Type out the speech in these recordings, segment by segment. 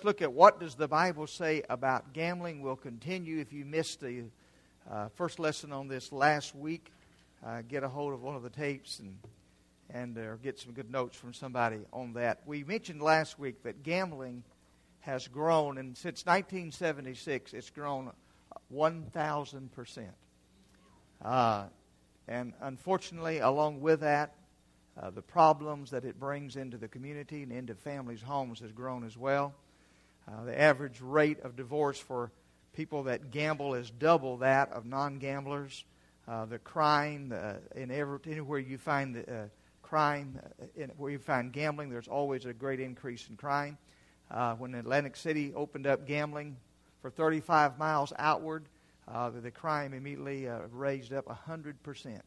look at what does the Bible say about gambling. We'll continue. If you missed the first lesson on this last week, get a hold of one of the tapes and get some good notes from somebody on that. We mentioned last week that gambling has grown, and since 1976, it's grown 1,000%. And unfortunately, along with that, the problems that it brings into the community and into families' homes has grown as well. The average rate of divorce for people that gamble is double that of non-gamblers. The crime, anywhere you find crime, where you find gambling, there's always a great increase in crime. When Atlantic City opened up gambling for 35 miles outward, the crime immediately raised up 100%.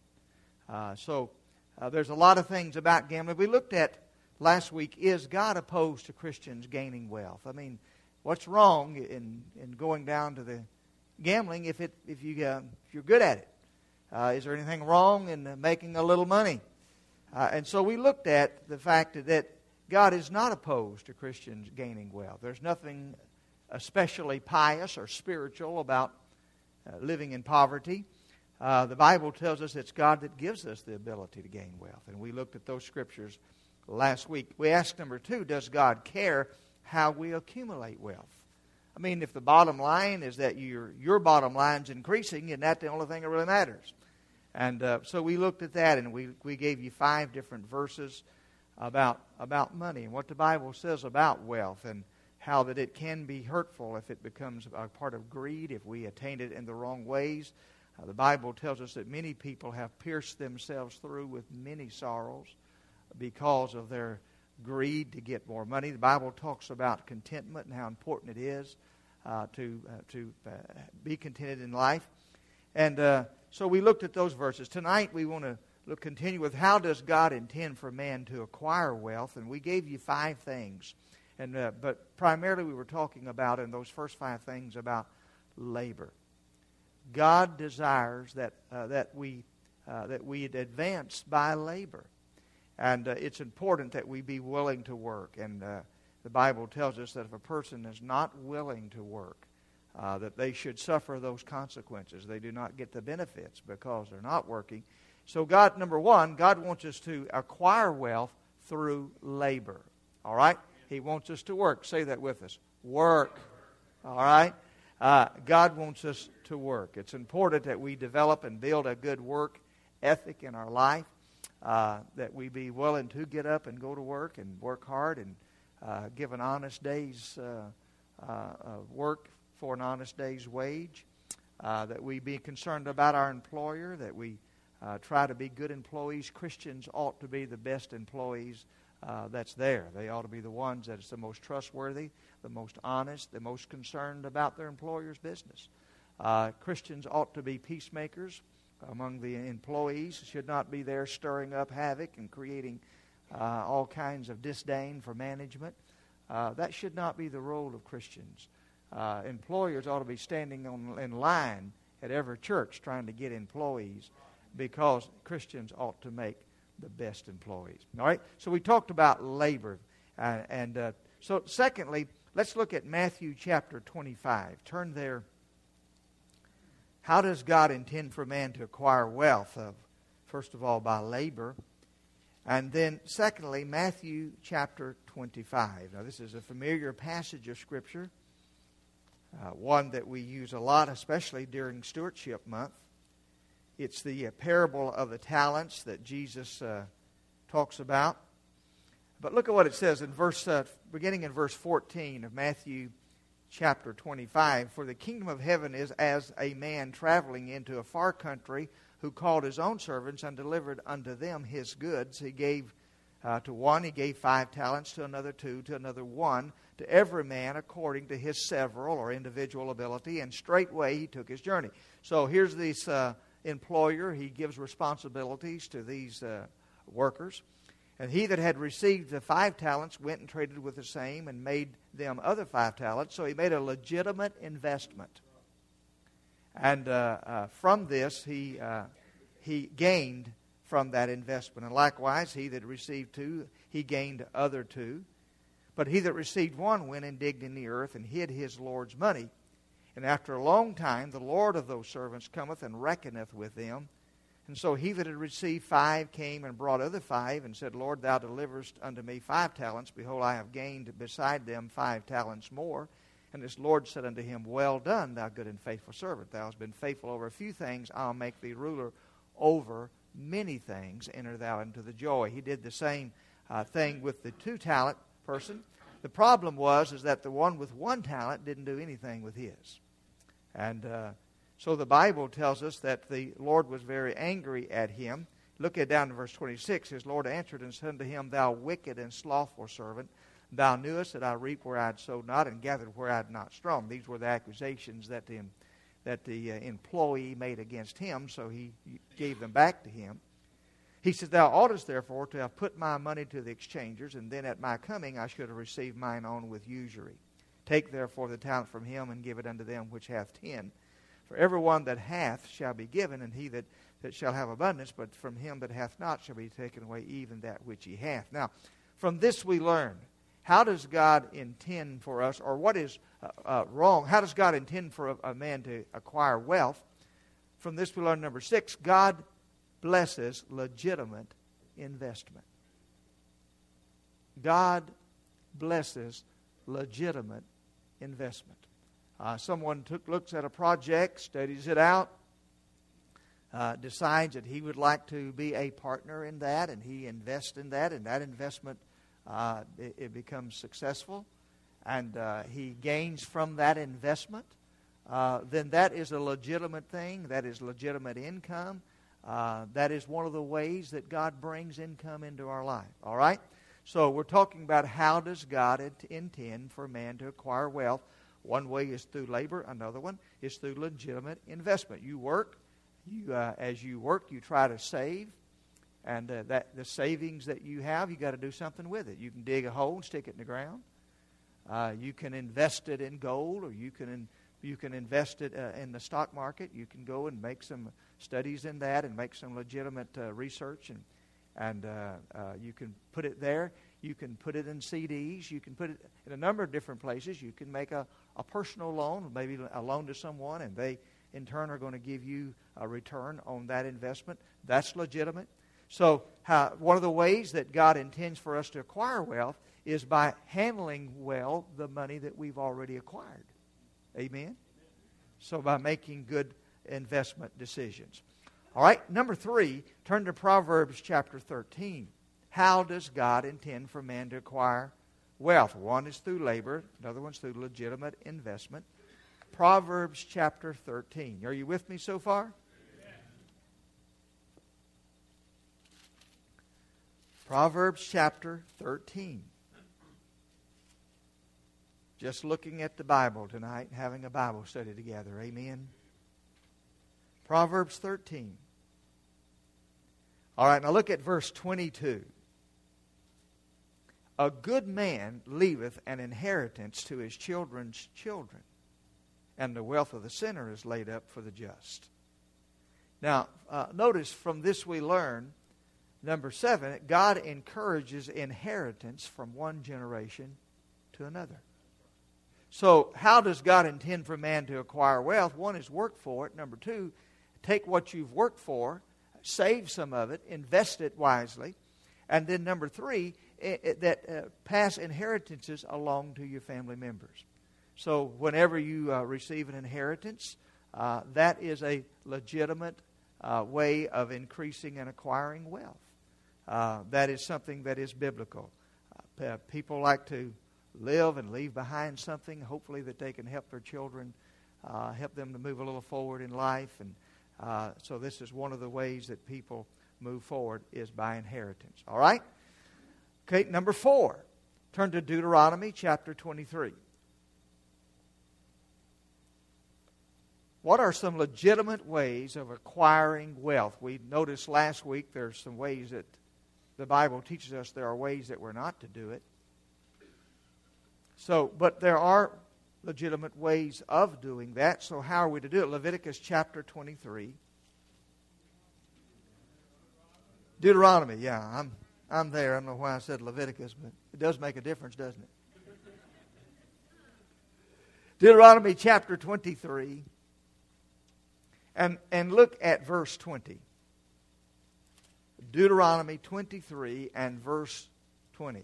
So there's a lot of things about gambling. We looked at last week, is God opposed to Christians gaining wealth? I mean, what's wrong in going down to the gambling if you're good at it? Is there anything wrong in making a little money? And so we looked at the fact that God is not opposed to Christians gaining wealth. There's nothing especially pious or spiritual about living in poverty. The Bible tells us it's God that gives us the ability to gain wealth. And we looked at those scriptures last week. We asked number 2, does God care how we accumulate wealth? I mean, if the bottom line is that your bottom line's increasing, isn't that the only thing that really matters? And so we looked at that, and we gave you 5 different verses about money and what the Bible says about wealth, and how that it can be hurtful if it becomes a part of greed, if we attain it in the wrong ways. The Bible tells us that many people have pierced themselves through with many sorrows because of their greed to get more money. The Bible talks about contentment and how important it is to be contented in life. And so we looked at those verses. Tonight we want to continue with how does God intend for man to acquire wealth, and we gave you 5 things. But primarily we were talking about in those first 5 things about labor. God desires that we advance by labor, and it's important that we be willing to work. And the Bible tells us that if a person is not willing to work, that they should suffer those consequences. They do not get the benefits because they're not working. So God, number 1, God wants us to acquire wealth through labor. All right? He wants us to work. Say that with us. Work. All right? God wants us to work. It's important that we develop and build a good work ethic in our life, that we be willing to get up and go to work and work hard and give an honest day's work for an honest day's wage, that we be concerned about our employer, that we try to be good employees. Christians ought to be the best employees that's there. They ought to be the ones that is the most trustworthy, the most honest, the most concerned about their employer's business. Christians ought to be peacemakers among the employees, should not be there stirring up havoc and creating all kinds of disdain for management. That should not be the role of Christians. Employers ought to be standing in line at every church trying to get employees, because Christians ought to make the best employees. All right? So we talked about labor. So secondly, let's look at Matthew chapter 25. Turn there. How does God intend for man to acquire wealth? First of all, by labor. And then secondly, Matthew chapter 25. Now this is a familiar passage of Scripture. One that we use a lot, especially during Stewardship Month. It's the parable of the talents that Jesus talks about. But look at what it says in beginning in verse 14 of Matthew chapter 25. For the kingdom of heaven is as a man traveling into a far country, who called his own servants and delivered unto them his goods. He gave to one, he gave 5 talents, to another 2, to another 1, to every man according to his several or individual ability, and straightway he took his journey. So here's this employer. He gives responsibilities to these workers. And he that had received the 5 talents went and traded with the same and made them other 5 talents. So he made a legitimate investment. And from this he gained from that investment. And likewise, he that received 2, he gained other 2. But he that received one went and digged in the earth and hid his Lord's money. And after a long time the Lord of those servants cometh and reckoneth with them. And so he that had received 5 came and brought other 5, and said, Lord, thou deliverest unto me 5 talents. Behold, I have gained beside them 5 talents more. And his Lord said unto him, Well done, thou good and faithful servant. Thou hast been faithful over a few things. I'll make thee ruler over many things. Enter thou into the joy. He did the same thing with the 2-talent person. The problem is that the one with 1 talent didn't do anything with his. And so the Bible tells us that the Lord was very angry at him. Look at down to verse 26. His Lord answered and said unto him, Thou wicked and slothful servant, thou knewest that I reap where I had sowed not, and gathered where I had not strong. These were the accusations that the employee made against him, so he gave them back to him. He said, Thou oughtest therefore to have put my money to the exchangers, and then at my coming I should have received mine own with usury. Take therefore the talent from him, and give it unto them which hath 10. For every one that hath shall be given, and he that shall have abundance, but from him that hath not shall be taken away even that which he hath. Now, from this we learn, how does God intend for us, or what is wrong? How does God intend for a man to acquire wealth? From this we learn, number 6, God blesses legitimate investment. God blesses legitimate investment. Someone looks at a project, studies it out, decides that he would like to be a partner in that, and he invests in that, and that investment it becomes successful, and he gains from that investment. Then that is a legitimate thing. That is legitimate income. That is one of the ways that God brings income into our life. All right? So we're talking about how does God intend for man to acquire wealth. One way is through labor. Another one is through legitimate investment. You work. As you work, you try to save. And that the savings that you have, you got to do something with it. You can dig a hole and stick it in the ground. You can invest it in gold, or you can invest it in the stock market. You can go and make some studies in that and make some legitimate research, and you can put it there. You can put it in CDs. You can put it in a number of different places. You can make a personal loan, maybe a loan to someone, and they in turn are going to give you a return on that investment. That's legitimate. So one of the ways that God intends for us to acquire wealth is by handling well the money that we've already acquired. Amen? So by making good investment decisions. All right, number 3, turn to Proverbs chapter 13. How does God intend for man to acquire wealth? One is through labor. Another one's through legitimate investment. Proverbs chapter 13. Are you with me so far? Proverbs chapter 13. Just looking at the Bible tonight and having a Bible study together. Amen. Proverbs 13. All right, now look at verse 22. A good man leaveth an inheritance to his children's children, and the wealth of the sinner is laid up for the just. Now, notice from this we learn, number 7, God encourages inheritance from one generation to another. So, how does God intend for man to acquire wealth? One is work for it. Number 2, take what you've worked for, save some of it, invest it wisely. And then number 3, pass inheritances along to your family members. So, whenever you receive an inheritance, that is a legitimate way of increasing and acquiring wealth. That is something that is biblical. People like to live and leave behind something, hopefully that they can help their children, help them to move a little forward in life. And so this is one of the ways that people move forward is by inheritance. All right? Okay, number 4. Turn to Deuteronomy chapter 23. What are some legitimate ways of acquiring wealth? We noticed last week there's some ways that the Bible teaches us there are ways that we're not to do it. So, but there are legitimate ways of doing that. So how are we to do it? Leviticus chapter 23. Deuteronomy, yeah, I'm there. I don't know why I said Leviticus, but it does make a difference, doesn't it? Deuteronomy chapter 23. And look at verse 20. Deuteronomy 23 and verse 20.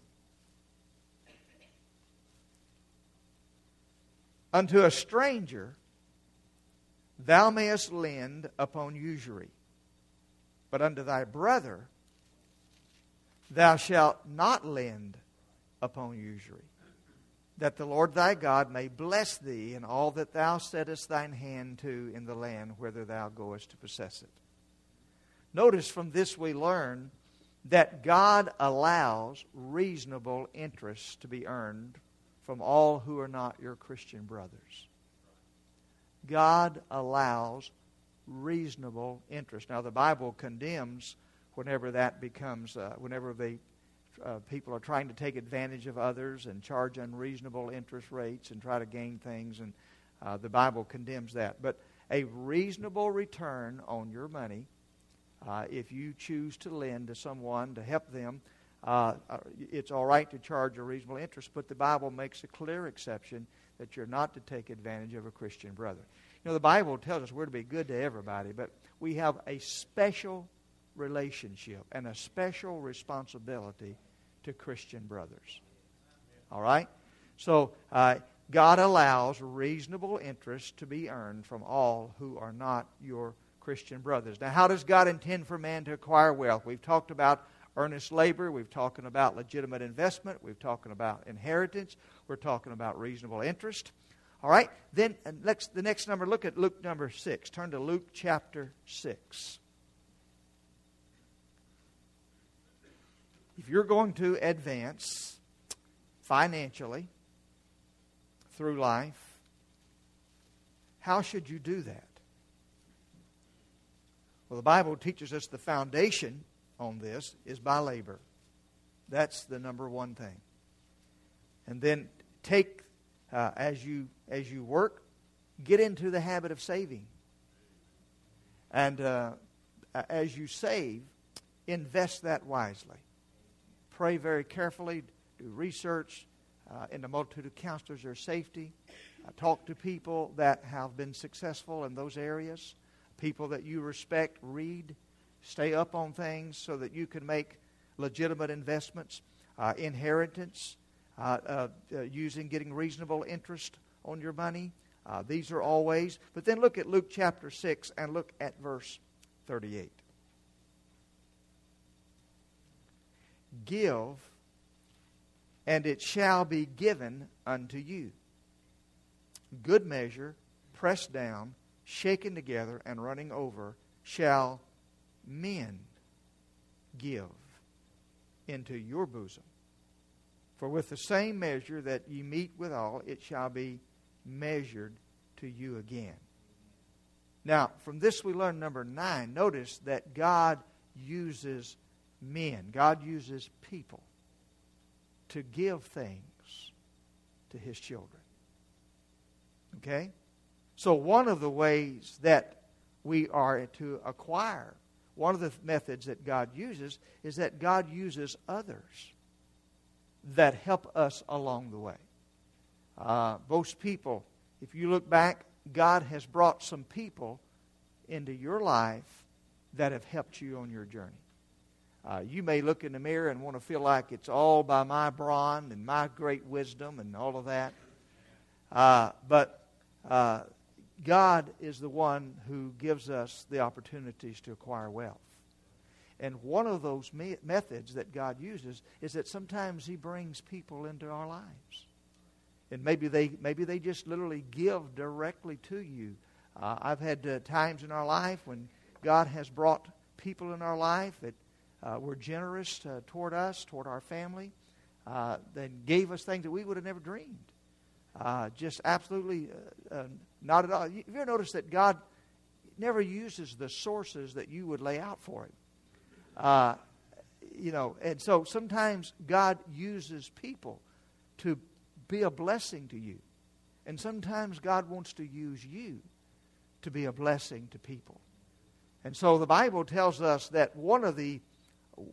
Unto a stranger thou mayest lend upon usury, but unto thy brother thou shalt not lend upon usury, that the Lord thy God may bless thee in all that thou settest thine hand to in the land whither thou goest to possess it. Notice from this we learn that God allows reasonable interest to be earned from all who are not your Christian brothers. God allows reasonable interest. Now the Bible condemns whenever that becomes, people are trying to take advantage of others and charge unreasonable interest rates and try to gain things, and the Bible condemns that. But a reasonable return on your money, if you choose to lend to someone to help them, it's all right to charge a reasonable interest, but the Bible makes a clear exception that you're not to take advantage of a Christian brother. You know, the Bible tells us we're to be good to everybody, but we have a special relationship and a special responsibility to Christian brothers. All right? So, God allows reasonable interest to be earned from all who are not your Christian brothers. Now, how does God intend for man to acquire wealth? We've talked about earnest labor. We've talked about legitimate investment. We've talked about inheritance. We're talking about reasonable interest. All right? Then, the next number, look at Luke number 6. Turn to Luke chapter 6. If you're going to advance financially through life, how should you do that? Well, the Bible teaches us the foundation on this is by labor. That's the number one thing. And then take, as you work, get into the habit of saving. And as you save, invest that wisely. Pray very carefully, do research in the multitude of counselors, there's safety. Talk to people that have been successful in those areas, people that you respect, read, stay up on things so that you can make legitimate investments, inheritance, getting reasonable interest on your money. These are all ways. But then look at Luke chapter 6 and look at verse 38. Give, and it shall be given unto you. Good measure, pressed down, shaken together, and running over, shall men give into your bosom. For with the same measure that ye meet withal, it shall be measured to you again. Now, from this we learn number 9. Notice that God uses men. God uses people to give things to His children. Okay? So one of the ways that we are to acquire, one of the methods that God uses is that God uses others that help us along the way. Most people, if you look back, God has brought some people into your life that have helped you on your journey. You may look in the mirror and want to feel like it's all by my brawn and my great wisdom and all of that. But God is the one who gives us the opportunities to acquire wealth. And one of those methods that God uses is that sometimes He brings people into our lives. And maybe they just literally give directly to you. I've had times in our life when God has brought people in our life that were generous toward us, toward our family, that gave us things that we would have never dreamed. Just absolutely not at all. Have you ever noticed that God never uses the sources that you would lay out for Him? And so sometimes God uses people to be a blessing to you. And sometimes God wants to use you to be a blessing to people. And so the Bible tells us that one of the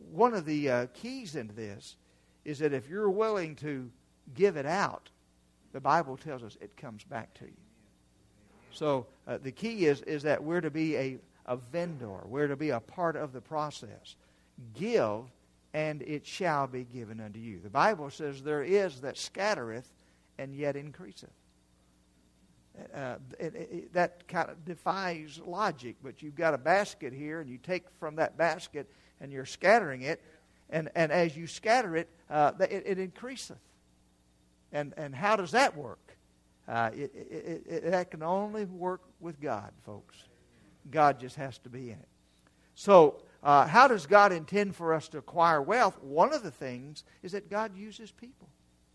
keys into this is that if you're willing to give it out, the Bible tells us it comes back to you. So the key is that we're to be a vendor. We're to be a part of the process. Give, and it shall be given unto you. The Bible says there is that scattereth and yet increaseth. That kind of defies logic, but you've got a basket here, and you take from that basket, and you're scattering it, and as you scatter it, it increaseth. And how does that work? That can only work with God, folks. God just has to be in it. So, how does God intend for us to acquire wealth? One of the things is that God uses people.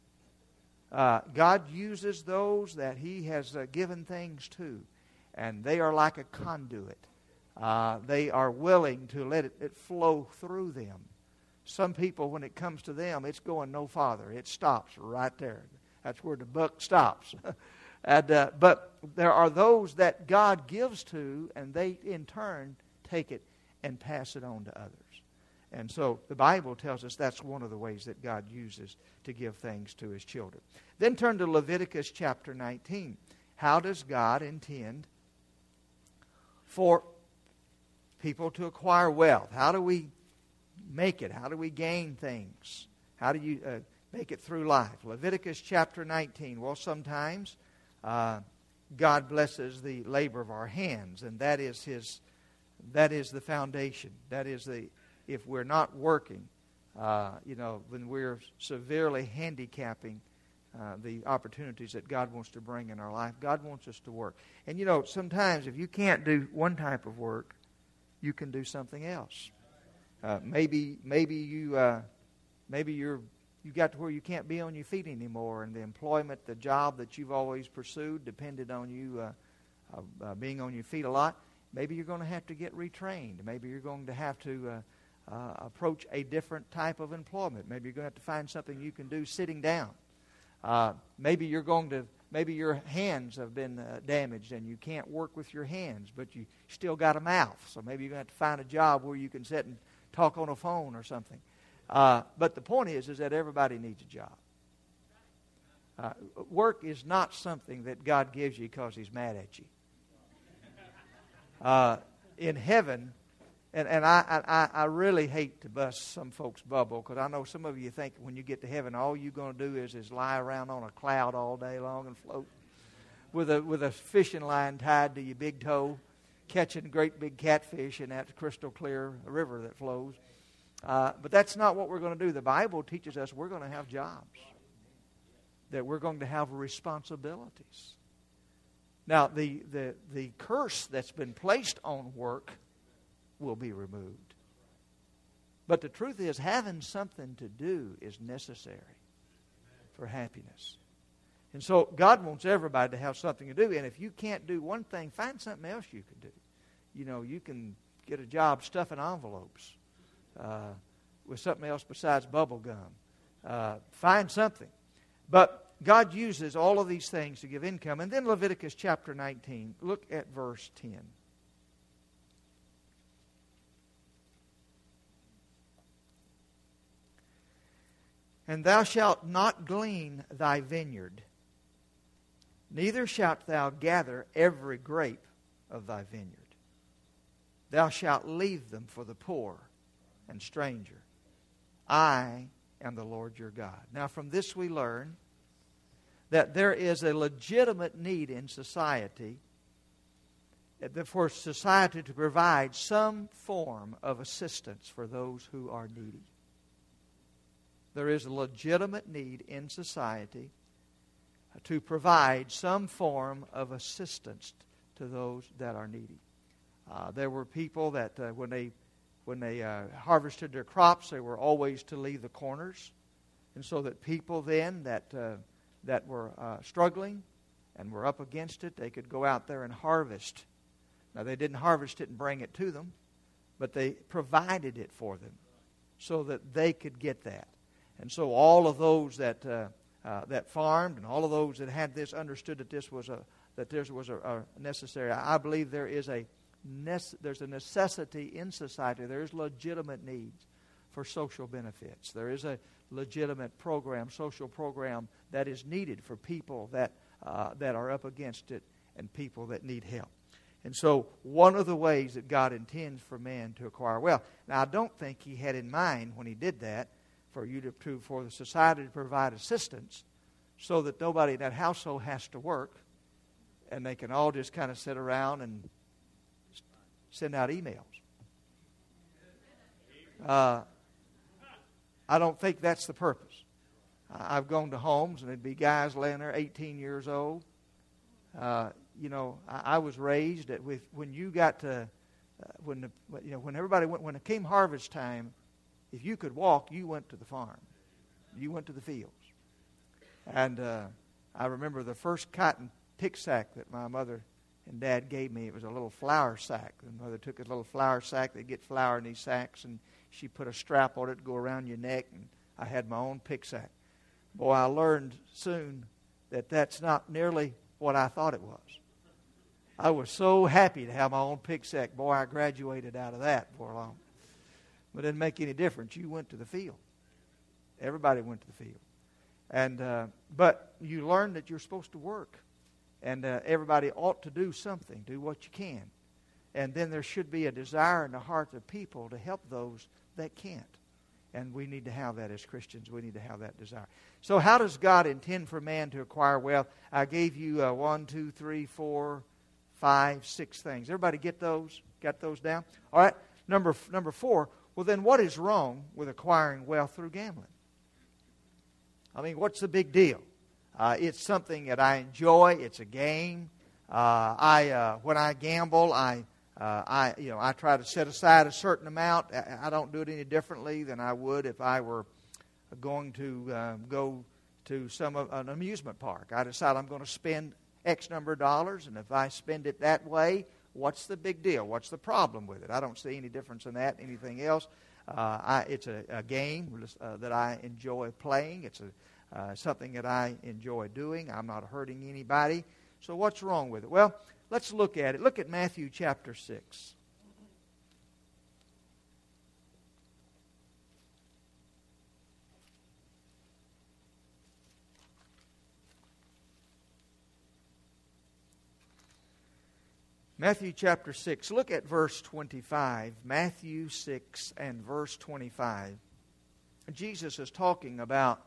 God uses those that He has given things to, and they are like a conduit. They are willing to let it flow through them. Some people, when it comes to them, it's going no farther. It stops right there. That's where the buck stops. But there are those that God gives to, and they in turn take it and pass it on to others. And so the Bible tells us that's one of the ways that God uses to give things to His children. Then turn to Leviticus chapter 19. How does God intend for people to acquire wealth? How do we make it? How do we gain things? How do you make it through life? Leviticus chapter 19. Well, sometimes God blesses the labor of our hands, and that is the foundation. That is if we're not working, when we're severely handicapping the opportunities that God wants to bring in our life, God wants us to work. And sometimes if you can't do one type of work, you can do something else. Maybe you got to where you can't be on your feet anymore, and the employment, the job that you've always pursued depended on you being on your feet a lot. Maybe you're going to have to get retrained. Maybe you're going to have to approach a different type of employment. Maybe you're going to have to find something you can do sitting down. Maybe your hands have been damaged and you can't work with your hands, but you still got a mouth. So maybe you're going to have to find a job where you can sit and talk on a phone or something. But the point is that everybody needs a job. Work is not something that God gives you because He's mad at you. In heaven, and I really hate to bust some folks' bubble, because I know some of you think when you get to heaven, all you're going to do is lie around on a cloud all day long and float with a fishing line tied to your big toe, catching great big catfish in that crystal clear river that flows. But that's not what we're going to do. The Bible teaches us we're going to have jobs, that we're going to have responsibilities. Now, the curse that's been placed on work will be removed. But the truth is, having something to do is necessary for happiness. And so God wants everybody to have something to do. And if you can't do one thing, find something else you can do. You can get a job stuffing envelopes with something else besides bubble gum. Find something. But God uses all of these things to give income. And then Leviticus chapter 19, look at verse 10. And thou shalt not glean thy vineyard, neither shalt thou gather every grape of thy vineyard. Thou shalt leave them for the poor and stranger. I am the Lord your God. Now from this we learn that there is a legitimate need in society for society to provide some form of assistance for those who are needy. There is a legitimate need in society to provide some form of assistance to those that are needy. There were people that when they harvested their crops, they were always to leave the corners, and so that people then that were struggling and were up against it, they could go out there and harvest. Now, they didn't harvest it and bring it to them, but they provided it for them so that they could get that. And so all of those that farmed and all of those that had this understood that this was a necessary. I believe there's a necessity in society. There is legitimate needs for social benefits. There is a legitimate program, social program that is needed for people that are up against it and people that need help. And so one of the ways that God intends for man to acquire wealth. Now, I don't think He had in mind when He did that for the society to provide assistance so that nobody in that household has to work and they can all just kind of sit around and send out emails. I don't think that's the purpose. I've gone to homes and there'd be guys laying there 18 years old. I was raised that when you got to when it came harvest time, if you could walk, you went to the farm, you went to the fields. And I remember the first cotton pick sack that my mother and Dad gave me. It was a little flour sack. And Mother took a little flour sack. They'd get flour in these sacks, and she put a strap on it to go around your neck. And I had my own pick sack. Boy, I learned soon that that's not nearly what I thought it was. I was so happy to have my own pick sack. Boy, I graduated out of that before long. But it didn't make any difference. You went to the field. Everybody went to the field. And but you learn that you're supposed to work. And everybody ought to do something. Do what you can. And then there should be a desire in the hearts of people to help those that can't. And we need to have that as Christians. We need to have that desire. So how does God intend for man to acquire wealth? I gave you 1, 2, 3, 4, 5, 6 things. Everybody get those? Got those down? All right. Number 4. Well, then what is wrong with acquiring wealth through gambling? I mean, what's the big deal? It's something that I enjoy. It's a game. When I gamble, I try to set aside a certain amount. I don't do it any differently than I would if I were going to go to an amusement park. I decide I'm going to spend X number of dollars, and if I spend it that way, what's the big deal? What's the problem with it? I don't see any difference in that, anything else. It's a game that I enjoy playing. It's something that I enjoy doing. I'm not hurting anybody. So what's wrong with it? Well, let's look at it. Look at Matthew chapter 6. Matthew chapter 6. Look at verse 25. Matthew 6 and verse 25. Jesus is talking about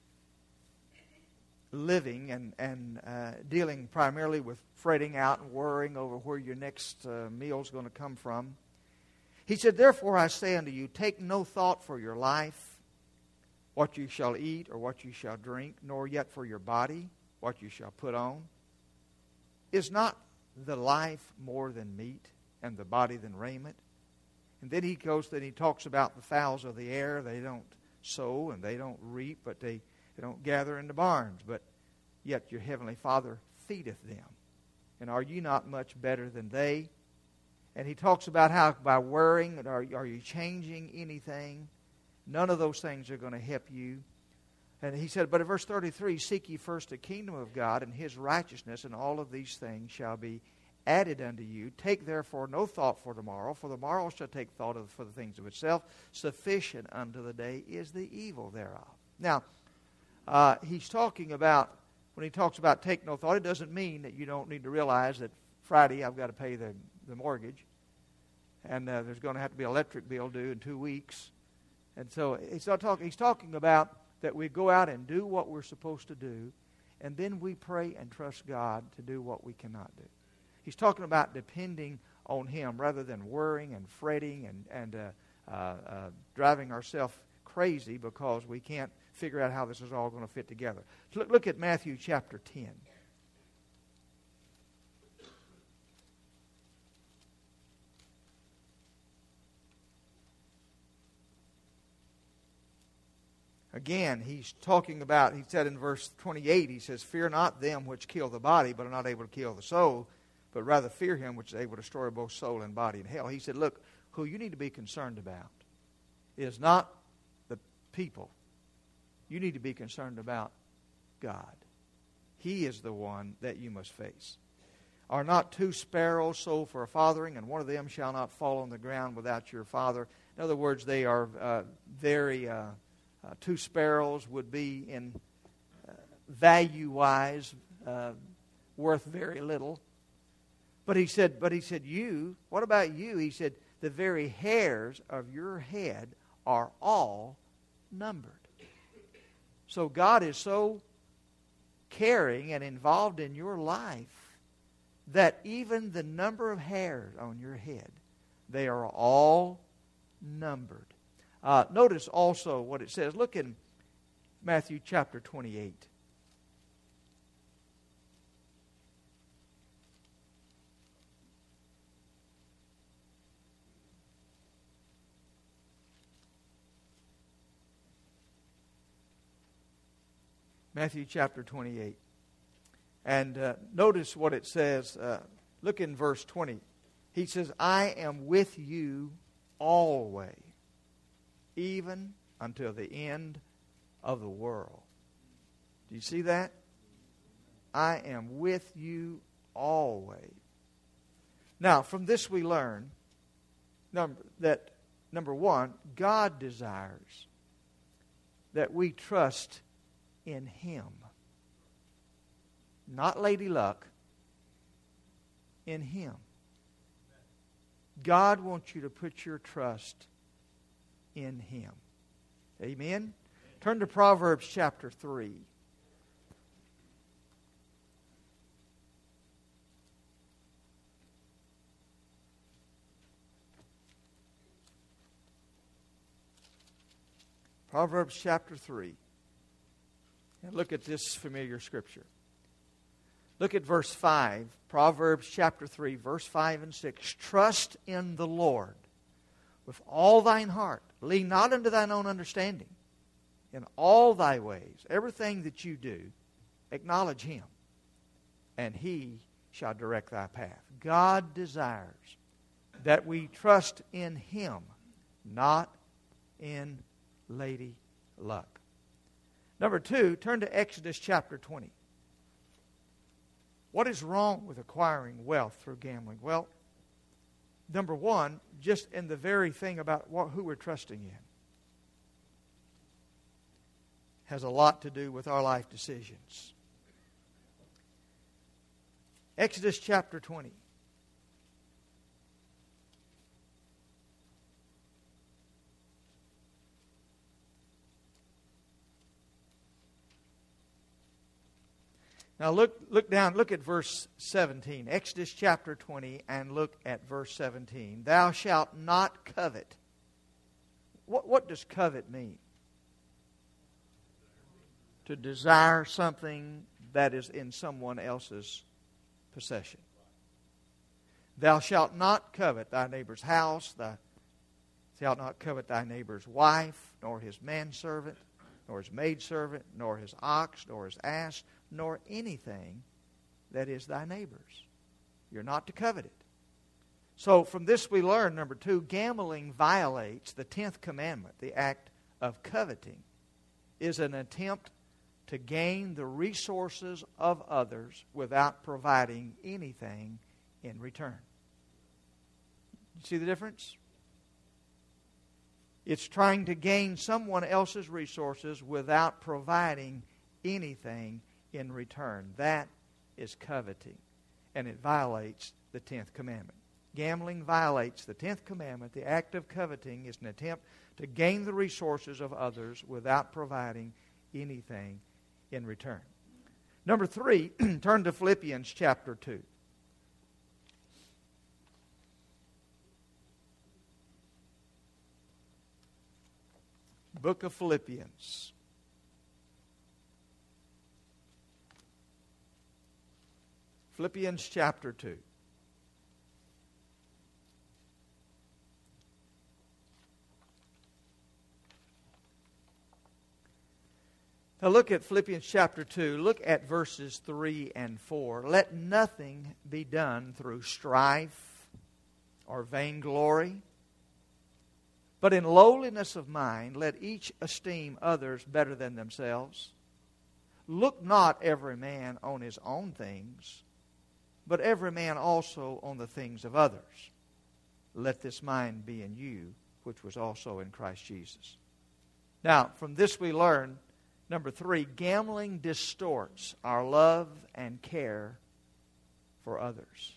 living and dealing primarily with fretting out and worrying over where your next meal is going to come from. He said, "Therefore I say unto you, take no thought for your life, what you shall eat or what you shall drink, nor yet for your body, what you shall put on. Is not the life more than meat, and the body than raiment?" And then he talks about the fowls of the air. They don't sow and they don't reap, but they don't gather in the barns, but yet your heavenly Father feedeth them. And are you not much better than they? And he talks about how by worrying, are you changing anything? None of those things are going to help you. And he said, but in verse 33, "Seek ye first the kingdom of God and His righteousness, and all of these things shall be added unto you. Take therefore no thought for tomorrow, for the morrow shall take thought for the things of itself. Sufficient unto the day is the evil thereof." Now, he's talking about, when he talks about take no thought, it doesn't mean that you don't need to realize that Friday I've got to pay the mortgage, and there's going to have to be an electric bill due in 2 weeks. And so he's talking about that we go out and do what we're supposed to do, and then we pray and trust God to do what we cannot do. He's talking about depending on Him rather than worrying and fretting and driving ourselves crazy because we can't figure out how this is all going to fit together. So look at Matthew chapter 10. Again, he's talking about, he said in verse 28, he says, "Fear not them which kill the body, but are not able to kill the soul, but rather fear Him which is able to destroy both soul and body in hell." He said, look, who you need to be concerned about is not the people. You need to be concerned about God. He is the one that you must face. "Are not 2 sparrows sold for a farthing, and one of them shall not fall on the ground without your Father?" In other words, they are very 2 sparrows would be in value-wise worth very little. But he said, you, what about you? He said, the very hairs of your head are all numbered. So God is so caring and involved in your life that even the number of hairs on your head, they are all numbered. Notice also what it says. Look in Matthew chapter 28. Matthew chapter 28. And notice what it says. Look in verse 20. He says, I am with you always, even until the end of the world. Do you see that? I am with you always. Now, from this we learn that, number one, God desires that we trust in Him. Not Lady Luck. In Him. God wants you to put your trust in Him. Amen? Turn to Proverbs chapter 3. Proverbs chapter 3. And look at this familiar scripture. Look at verse 5. Proverbs chapter 3, verse 5 and 6. Trust in the Lord with all thine heart. Lean not unto thine own understanding. In all thy ways, everything that you do, acknowledge Him, and He shall direct thy path. God desires that we trust in Him, not in Lady Luck. Number 2, turn to Exodus chapter 20. What is wrong with acquiring wealth through gambling? Well, number 1, just in the very thing about who we're trusting in, has a lot to do with our life decisions. Exodus chapter 20. Now look down, look at verse 17. Exodus chapter 20, and look at verse 17. Thou shalt not covet. What does covet mean? To desire something that is in someone else's possession. Thou shalt not covet thy neighbor's house, thou shalt not covet thy neighbor's wife, nor his manservant, nor his maidservant, nor his ox, nor his ass, nor anything that is thy neighbor's. You're not to covet it. So from this we learn, number 2, gambling violates the 10th commandment. The act of coveting is an attempt to gain the resources of others without providing anything in return. See the difference? It's trying to gain someone else's resources without providing anything in return. That is coveting, and it violates the 10th commandment. Gambling violates the 10th commandment. The act of coveting is an attempt to gain the resources of others without providing anything in return. Number 3, turn to Philippians chapter 2. Book of Philippians. Philippians chapter 2. Now look at Philippians chapter 2. Look at verses 3 and 4. Let nothing be done through strife or vainglory, but in lowliness of mind let each esteem others better than themselves. Look not every man on his own things, but every man also on the things of others. Let this mind be in you, which was also in Christ Jesus. Now, from this we learn, number 3, gambling distorts our love and care for others.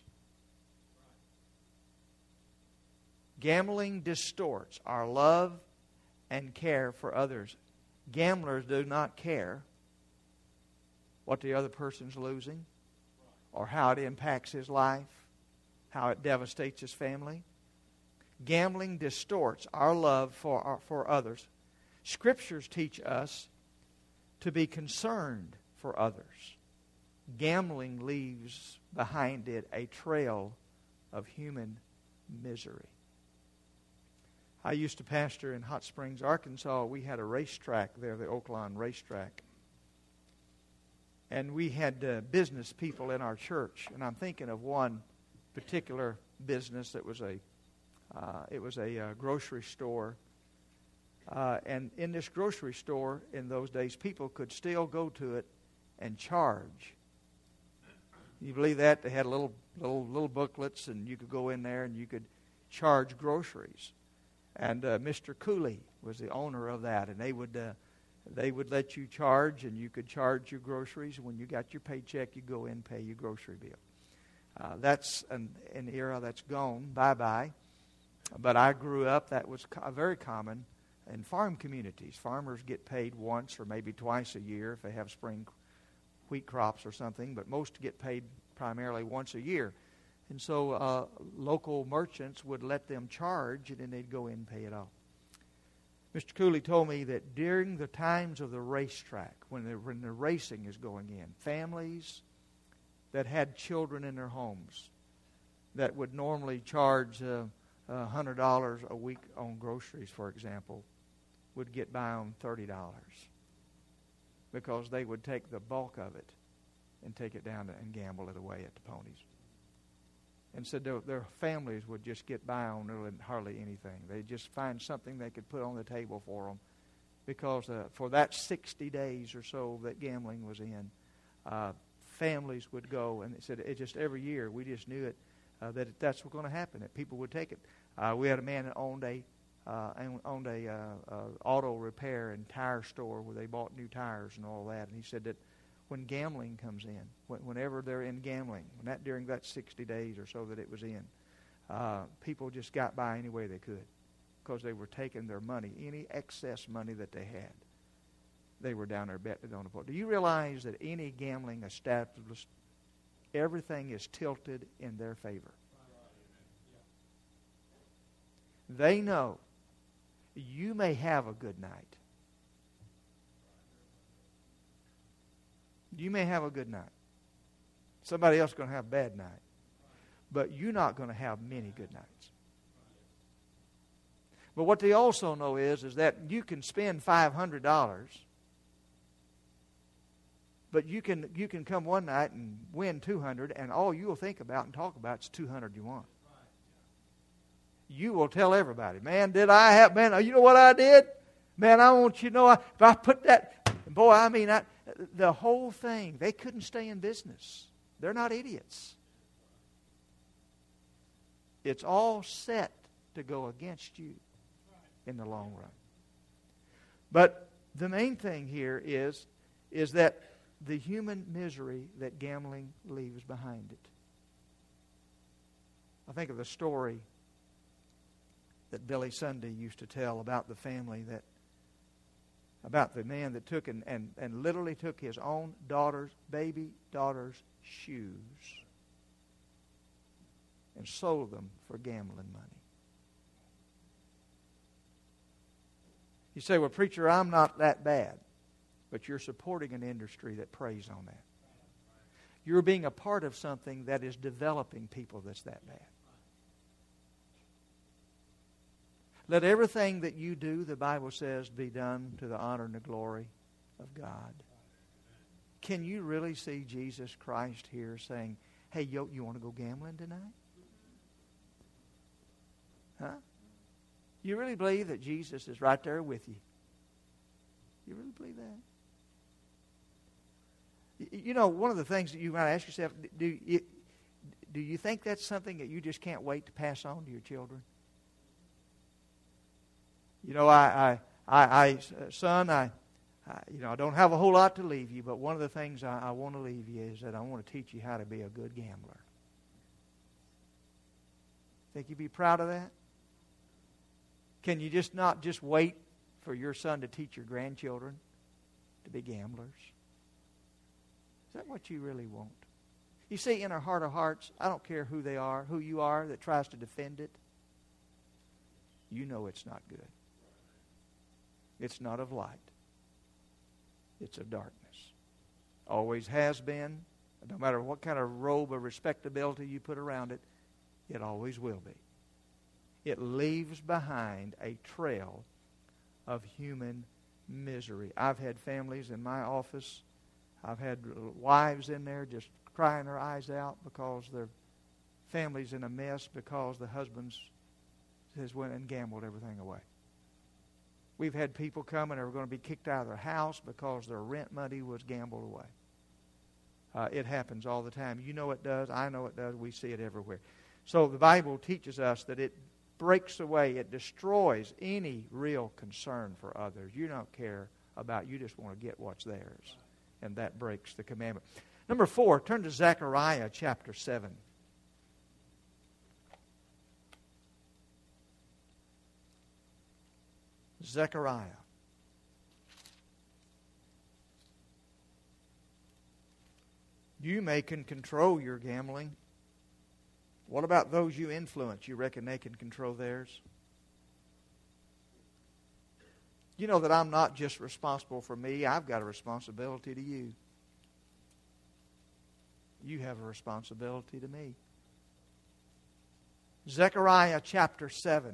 Gambling distorts our love and care for others. Gamblers do not care what the other person's losing or how it impacts his life, how it devastates his family. Gambling distorts our love for others. Scriptures teach us to be concerned for others. Gambling leaves behind it a trail of human misery. I used to pastor in Hot Springs, Arkansas. We had a racetrack there, the Oaklawn racetrack. And we had business people in our church. And I'm thinking of one particular business that was a grocery store. And in this grocery store in those days, people could still go to it and charge. You believe that? They had little booklets, and you could go in there and you could charge groceries. And Mr. Cooley was the owner of that, and they would let you charge, and you could charge your groceries. When you got your paycheck, you go in and pay your grocery bill. That's an era that's gone bye-bye. But I grew up, that was very common in farm communities. Farmers get paid once or maybe twice a year if they have spring wheat crops or something, but most get paid primarily once a year. And so local merchants would let them charge, and then they'd go in and pay it off. Mr. Cooley told me that during the times of the racetrack, when the racing is going in, families that had children in their homes that would normally charge $100 a week on groceries, for example, would get by on $30 because they would take the bulk of it and take it down and gamble it away at the ponies. And said their families would just get by on hardly anything. They'd just find something they could put on the table for them because for that 60 days or so that gambling was in, families would go, and they said it just every year we just knew it that's what's going to happen, that people would take it. We had a man that owned a auto repair and tire store where they bought new tires and all that, and he said that when gambling comes in, whenever they're in gambling, during that 60 days or so that it was in, people just got by any way they could because they were taking their money, any excess money that they had. They were down there betting on the board. Do you realize that any gambling established, everything is tilted in their favor? They know you may have a good night. You may have a good night. Somebody else is going to have a bad night. But you're not going to have many good nights. But what they also know is that you can spend $500, but you can come one night and win $200, and all you'll think about and talk about is $200 you want. You will tell everybody, man, you know what I did? Man, I want you to know, if I put that, boy, the whole thing, they couldn't stay in business. They're not idiots. It's all set to go against you in the long run. But the main thing here is that the human misery that gambling leaves behind it. I think of the story that Billy Sunday used to tell about the family about the man that took and literally took his own baby daughter's shoes and sold them for gambling money. You say, well, preacher, I'm not that bad. But you're supporting an industry that preys on that. You're being a part of something that is developing people that's that bad. Let everything that you do, the Bible says, be done to the honor and the glory of God. Can you really see Jesus Christ here saying, hey, you want to go gambling tonight? Huh? You really believe that Jesus is right there with you? You really believe that? You know, one of the things that you might ask yourself, do you think that's something that you just can't wait to pass on to your children? You know, I Son, I don't have a whole lot to leave you, but one of the things I want to leave you is that I want to teach you how to be a good gambler. Think you'd be proud of that? Can you not just wait for your son to teach your grandchildren to be gamblers? Is that what you really want? You see, in our heart of hearts, I don't care who they are, who you are that tries to defend it. You know it's not good. It's not of light. It's of darkness. Always has been. No matter what kind of robe of respectability you put around it, it always will be. It leaves behind a trail of human misery. I've had families in my office. I've had wives in there just crying their eyes out because their family's in a mess because the husband has went and gambled everything away. We've had people come and are going to be kicked out of their house because their rent money was gambled away. It happens all the time. You know it does. I know it does. We see it everywhere. So the Bible teaches us that it breaks away, it destroys any real concern for others. You don't care about, you just want to get what's theirs. And that breaks the commandment. Number 4, turn to Zechariah chapter 7. Zechariah. You can control your gambling. What about those you influence? You reckon they can control theirs? You know that I'm not just responsible for me. I've got a responsibility to you. You have a responsibility to me. Zechariah chapter 7.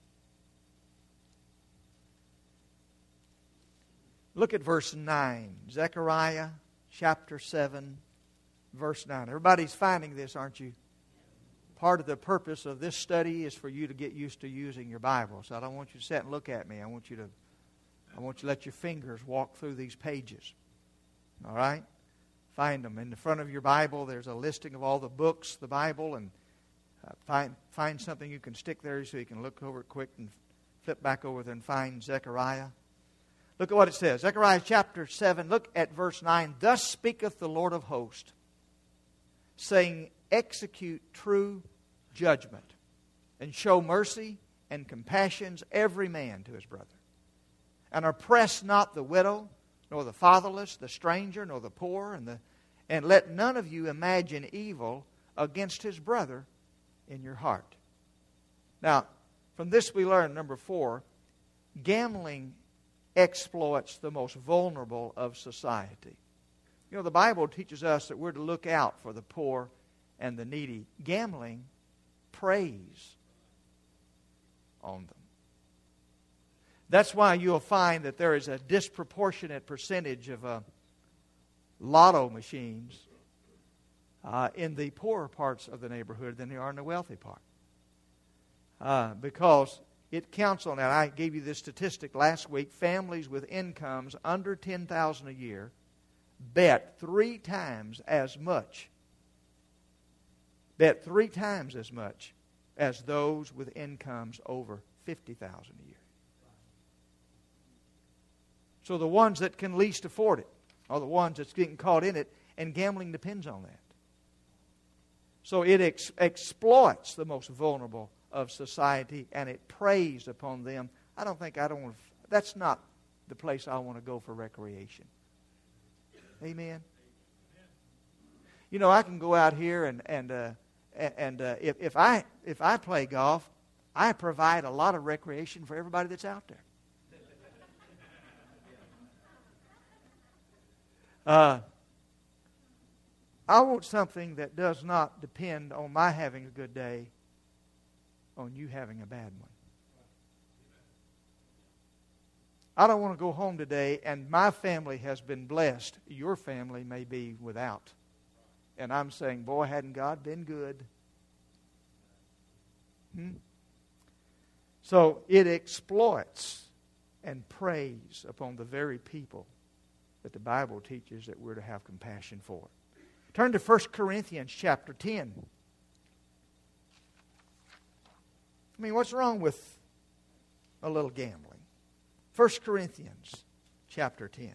Look at verse 9. Zechariah chapter 7, verse 9. Everybody's finding this, aren't you? Part of the purpose of this study is for you to get used to using your Bible. So I don't want you to sit and look at me. I want you to let your fingers walk through these pages. All right? Find them. In the front of your Bible, there's a listing of all the books, the Bible, and find something you can stick there so you can look over it quick and flip back over there and find Zechariah. Look at what it says. Zechariah chapter 7, look at verse 9. Thus speaketh the Lord of hosts, saying, execute true judgment, and show mercy and compassions every man to his brother. And oppress not the widow, nor the fatherless, the stranger, nor the poor, and let none of you imagine evil against his brother in your heart. Now, from this we learn, number 4, gambling exploits the most vulnerable of society. You know, the Bible teaches us that we're to look out for the poor and the needy. Gambling preys on them. That's why you'll find that there is a disproportionate percentage of lotto machines in the poorer parts of the neighborhood than there are in the wealthy part. Because it counts on that. I gave you this statistic last week. Families with incomes under $10,000 a year bet 3 times as much as those with incomes over $50,000 a year. So the ones that can least afford it are the ones that's getting caught in it, and gambling depends on that. So it exploits the most vulnerable of society, and it preys upon them. That's not the place I want to go for recreation. Amen. You know, I can go out here and if I play golf, I provide a lot of recreation for everybody that's out there. I want something that does not depend on my having a good day, on you having a bad one. I don't want to go home today and my family has been blessed. Your family may be without. And I'm saying, boy, hadn't God been good? So it exploits and preys upon the very people that the Bible teaches that we're to have compassion for. Turn to 1 Corinthians chapter 10. I mean, what's wrong with a little gambling? 1 Corinthians chapter 10.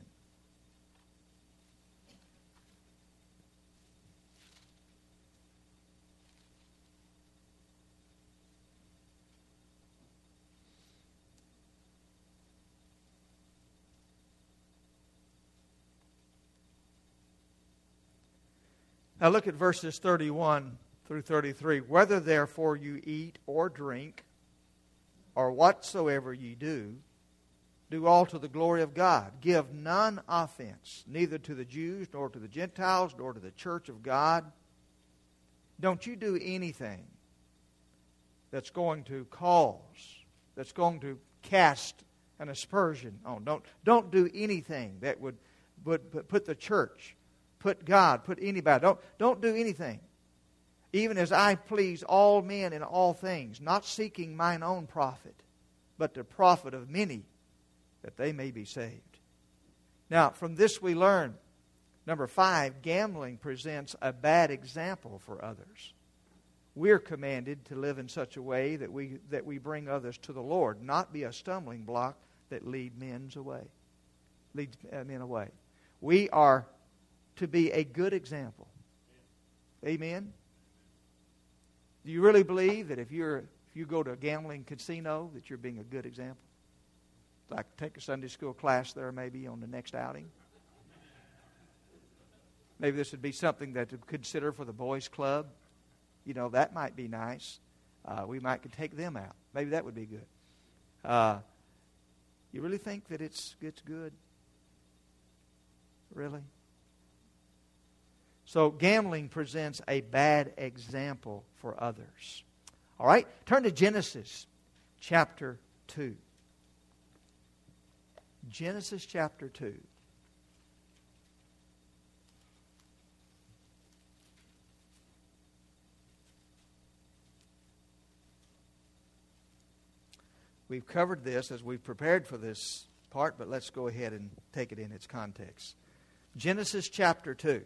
Now look at verses 31 through 33. Whether therefore you eat or drink, or whatsoever ye do, do all to the glory of God. Give none offense, neither to the Jews, nor to the Gentiles, nor to the church of God. Don't you do anything that's going to that's going to cast an aspersion on. Don't do anything that would put the church, put God, put anybody. Don't do anything. Even as I please all men in all things, not seeking mine own profit, but the profit of many, that they may be saved. Now, from this we learn, number 5, gambling presents a bad example for others. We're commanded to live in such a way that we bring others to the Lord, not be a stumbling block that leads men away. We are to be a good example. Amen? Do you really believe that if you go to a gambling casino that you're being a good example? Like take a Sunday school class there maybe on the next outing? Maybe this would be something that to consider for the boys' club. You know, that might be nice. We might could take them out. Maybe that would be good. You really think that it's good? Really? So gambling presents a bad example for others. All right? Turn to Genesis chapter 2. Genesis chapter 2. We've covered this as we've prepared for this part, but let's go ahead and take it in its context. Genesis chapter 2.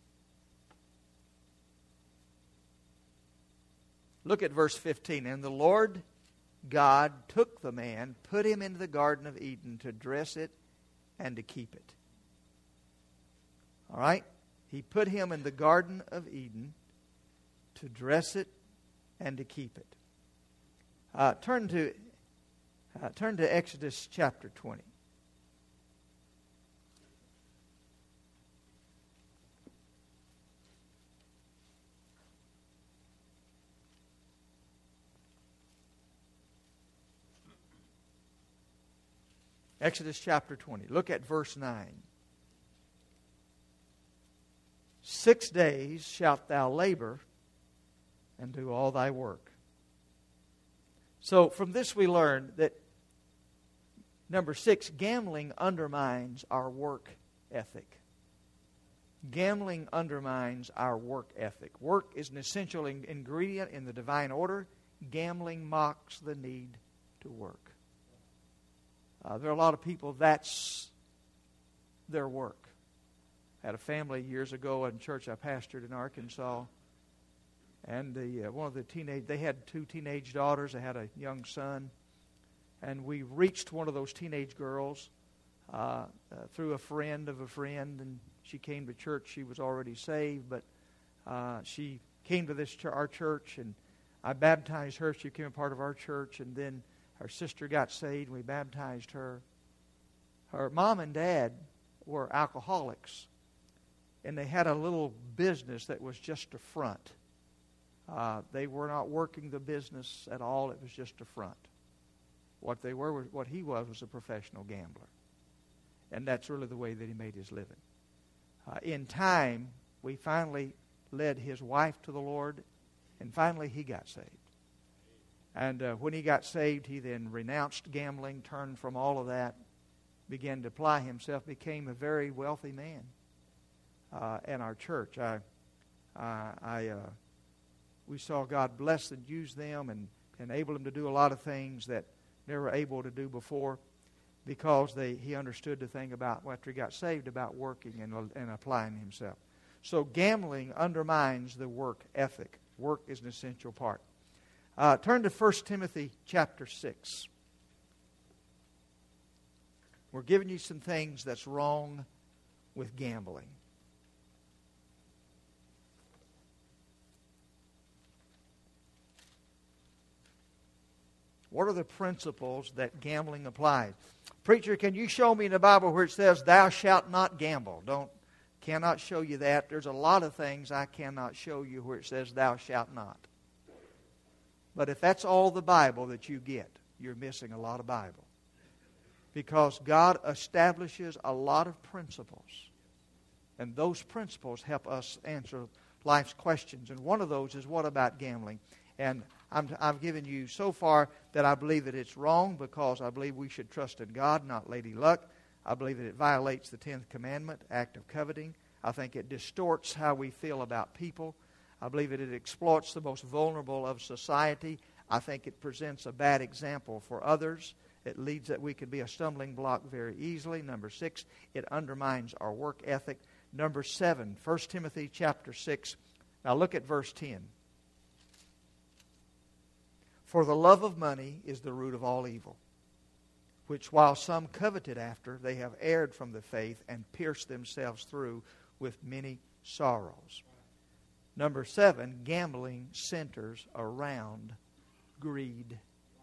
Look at verse 15. And the Lord God took the man, put him into the Garden of Eden to dress it and to keep it. All right? He put him in the Garden of Eden to dress it and to keep it. Turn to Exodus chapter 20. Exodus chapter 20. Look at verse 9. 6 days shalt thou labor and do all thy work. So from this we learn that, number 6, gambling undermines our work ethic. Gambling undermines our work ethic. Work is an essential ingredient in the divine order. Gambling mocks the need to work. There are a lot of people, that's their work. I had a family years ago in church I pastored in Arkansas, and they had 2 teenage daughters. They had a young son, and we reached one of those teenage girls through a friend of a friend, and she came to church. She was already saved, but she came to our church, and I baptized her. She became a part of our church, and then her sister got saved, and we baptized her. Her mom and dad were alcoholics, and they had a little business that was just a front. They were not working the business at all. It was just a front. What he was a professional gambler. And that's really the way that he made his living. In time, we finally led his wife to the Lord, and finally he got saved. And when he got saved, he then renounced gambling, turned from all of that, began to apply himself, became a very wealthy man in our church. We saw God bless and use them and enable them to do a lot of things that they were able to do before, because he understood the thing about, after he got saved, about working and applying himself. So gambling undermines the work ethic. Work is an essential part. Turn to 1 Timothy chapter 6. We're giving you some things that's wrong with gambling. What are the principles that gambling applies? Preacher, can you show me in the Bible where it says, thou shalt not gamble? Cannot show you that. There's a lot of things I cannot show you where it says, thou shalt not. But if that's all the Bible that you get, you're missing a lot of Bible. Because God establishes a lot of principles. And those principles help us answer life's questions. And one of those is, what about gambling? And I've given you so far that I believe that it's wrong, because I believe we should trust in God, not Lady Luck. I believe that it violates the 10th commandment, act of coveting. I think it distorts how we feel about people. I believe that it exploits the most vulnerable of society. I think it presents a bad example for others. It leads that we could be a stumbling block very easily. Number 6, it undermines our work ethic. Number 7, 1 Timothy chapter 6. Now look at verse 10. For the love of money is the root of all evil, which while some coveted after, they have erred from the faith and pierced themselves through with many sorrows. Number 7, gambling centers around greed.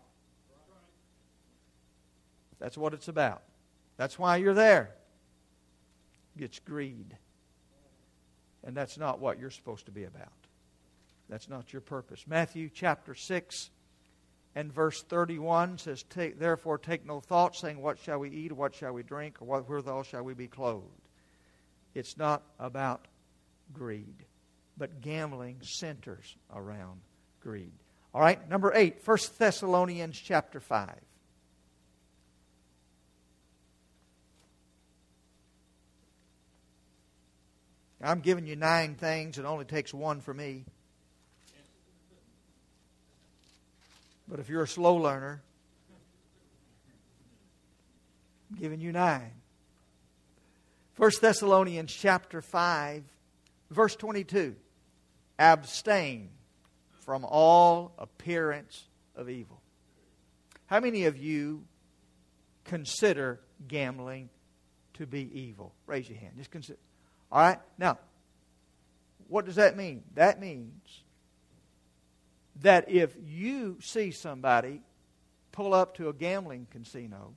That's what it's about. That's why you're there. It's greed. And that's not what you're supposed to be about. That's not your purpose. Matthew chapter 6 and verse 31 says, therefore take no thought, saying, what shall we eat, or what shall we drink, or wherewithal shall we be clothed? It's not about greed. But gambling centers around greed. All right, number 8, 1 Thessalonians chapter 5. I'm giving you 9 things. It only takes 1 for me. But if you're a slow learner, I'm giving you 9. 1 Thessalonians chapter 5, verse 22. Abstain from all appearance of evil. How many of you consider gambling to be evil? Raise your hand. Just consider. All right? Now, what does that mean? That means that if you see somebody pull up to a gambling casino,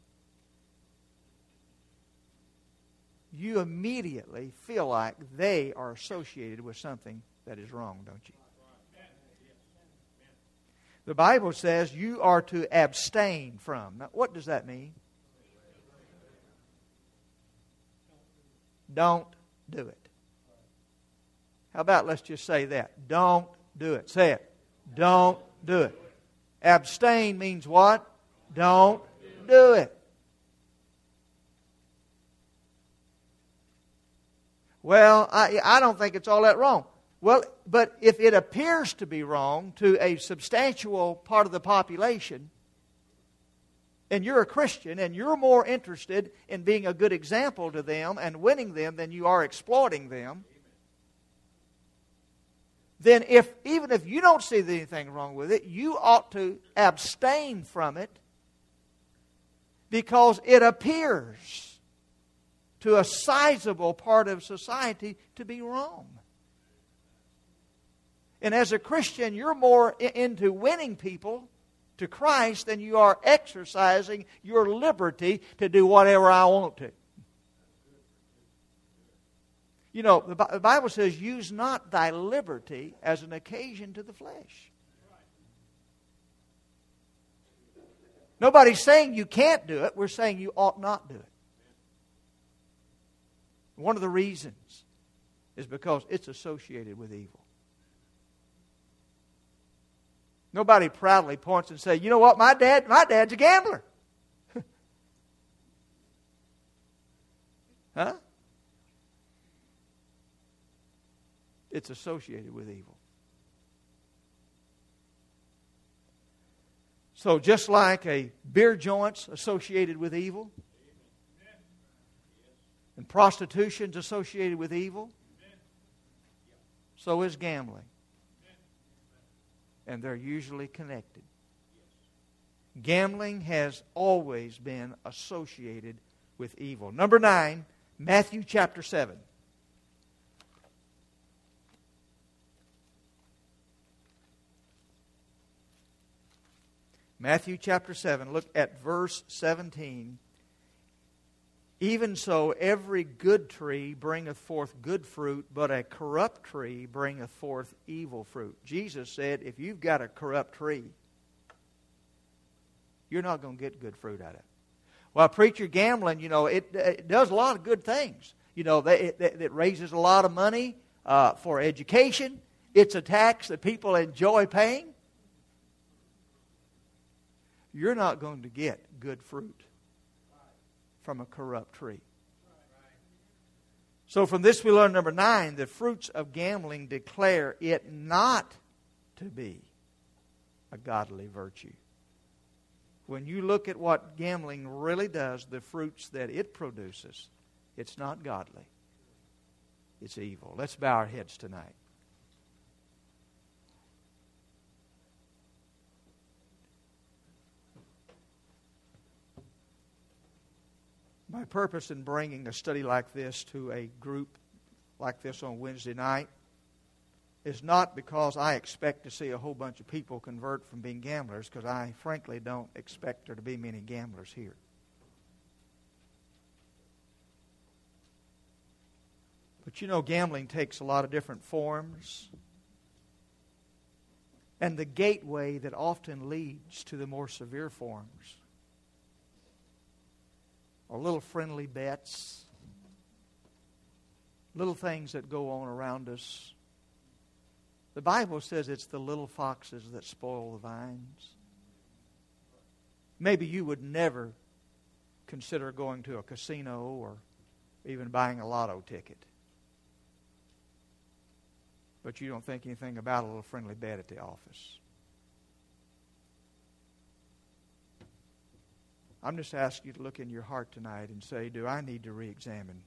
you immediately feel like they are associated with something that is wrong, don't you? The Bible says you are to abstain from. Now, what does that mean? Don't do it. How about let's just say that? Don't do it. Say it. Don't do it. Abstain means what? Don't do it. Well, I don't think it's all that wrong. Well, but if it appears to be wrong to a substantial part of the population, and you're a Christian, and you're more interested in being a good example to them and winning them than you are exploiting them, then even if you don't see anything wrong with it, you ought to abstain from it, because it appears to a sizable part of society to be wrong. And as a Christian, you're more into winning people to Christ than you are exercising your liberty to do whatever I want to. You know, the Bible says, use not thy liberty as an occasion to the flesh. Nobody's saying you can't do it. We're saying you ought not do it. One of the reasons is because it's associated with evil. Nobody proudly points and says, you know what, my dad's a gambler. Huh? It's associated with evil. So just like a beer joint's associated with evil, and prostitution's associated with evil, so is gambling. And they're usually connected. Gambling has always been associated with evil. Number 9, Matthew chapter 7. Matthew chapter 7, look at verse 17. Even so, every good tree bringeth forth good fruit, but a corrupt tree bringeth forth evil fruit. Jesus said, if you've got a corrupt tree, you're not going to get good fruit out of it. Well, preacher, gambling, it does a lot of good things. It raises a lot of money for education. It's a tax that people enjoy paying. You're not going to get good fruit from a corrupt tree. So from this we learn, number 9, the fruits of gambling declare it not to be a godly virtue. When you look at what gambling really does, the fruits that it produces, it's not godly. It's evil. Let's bow our heads tonight. My purpose in bringing a study like this to a group like this on Wednesday night is not because I expect to see a whole bunch of people convert from being gamblers, because I frankly don't expect there to be many gamblers here. But gambling takes a lot of different forms. And the gateway that often leads to the more severe forms are little friendly bets, little things that go on around us. The Bible says it's the little foxes that spoil the vines. Maybe you would never consider going to a casino or even buying a lotto ticket. But you don't think anything about a little friendly bet at the office. I'm just asking you to look in your heart tonight and say, do I need to re-examine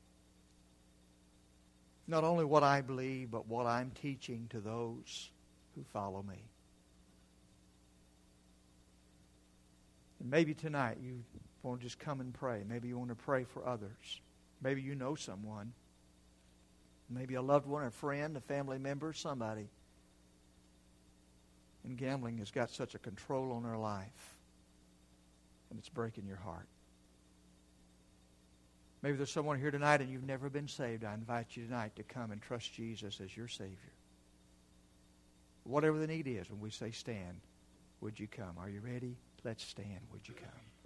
not only what I believe, but what I'm teaching to those who follow me? And maybe tonight you want to just come and pray. Maybe you want to pray for others. Maybe you know someone. Maybe a loved one, a friend, a family member, somebody. And gambling has got such a control on their life. And it's breaking your heart. Maybe there's someone here tonight and you've never been saved. I invite you tonight to come and trust Jesus as your Savior. Whatever the need is, when we say stand, would you come? Are you ready? Let's stand. Would you come?